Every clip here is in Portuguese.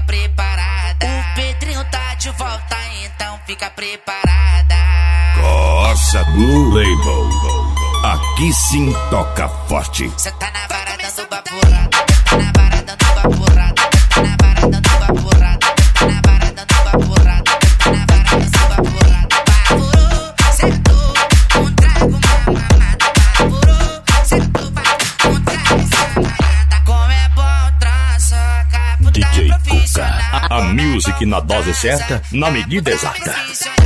preparada. O Pedrinho tá de volta, então fica preparada. Corsa Blue Label, aqui sim toca forte. Cê tá na varanda do baporada, tá na varanda do baporada, tá na varanda do baporada, tá na varanda do baporada, tá na varanda do baporada. Baporou, sentou, trago uma mamada. Baporou, sentou, trago essa mamada. Como é bom trança, capo DJ da Cuca, profissional. a music na dose certa, na medida exata.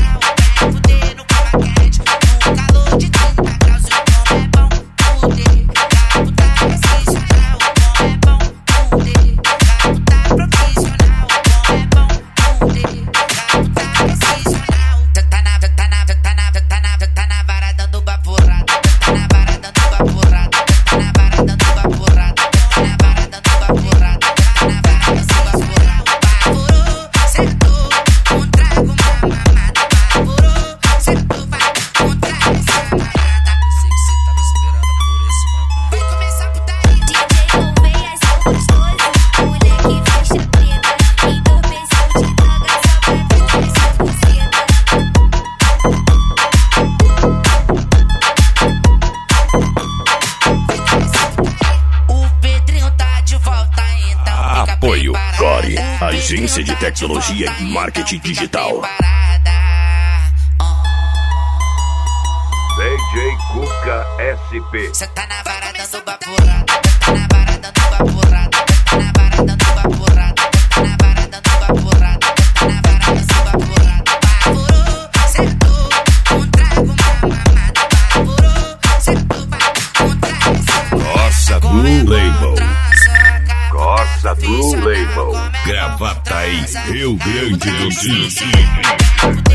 Apoio Core, agência de tecnologia e marketing digital. DJ Cuca SP. Cê tá na varanda do baporada, tá na varanda do baporada, tá na varanda do baporada, tá na varanda do baporada, tá na varanda do baporada. Baporou, sentou, trago uma mamada. Baporou, sentou, trago essa mamada. Corsa Blue Label, Corsa Blue Label. Gravataí, Rio Grande do Sul.